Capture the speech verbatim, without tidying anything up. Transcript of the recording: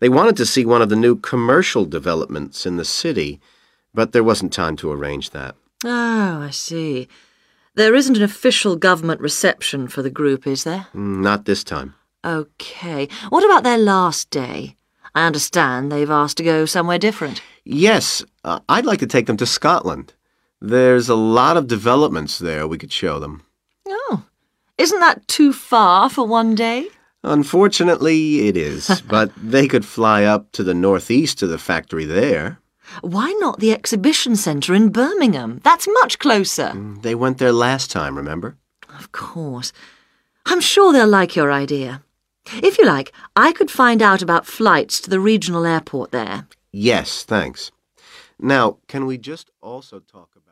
They wanted to see one of the new commercial developments in the city, but there wasn't time to arrange that. Oh, I see. There isn't an official government reception for the group, is there? Not this time. OK. What about their last day? I understand they've asked to go somewhere different. Yes, uh, I'd like to take them to Scotland. There's a lot of developments there we could show them. Oh, isn't that too far for one day? Unfortunately, it is, but they could fly up to the northeast to the factory there. Why not the exhibition centre in Birmingham? That's much closer. They went there last time, remember? Of course. I'm sure they'll like your idea. If you like, I could find out about flights to the regional airport there. Yes, thanks. Now, can we just also talk about...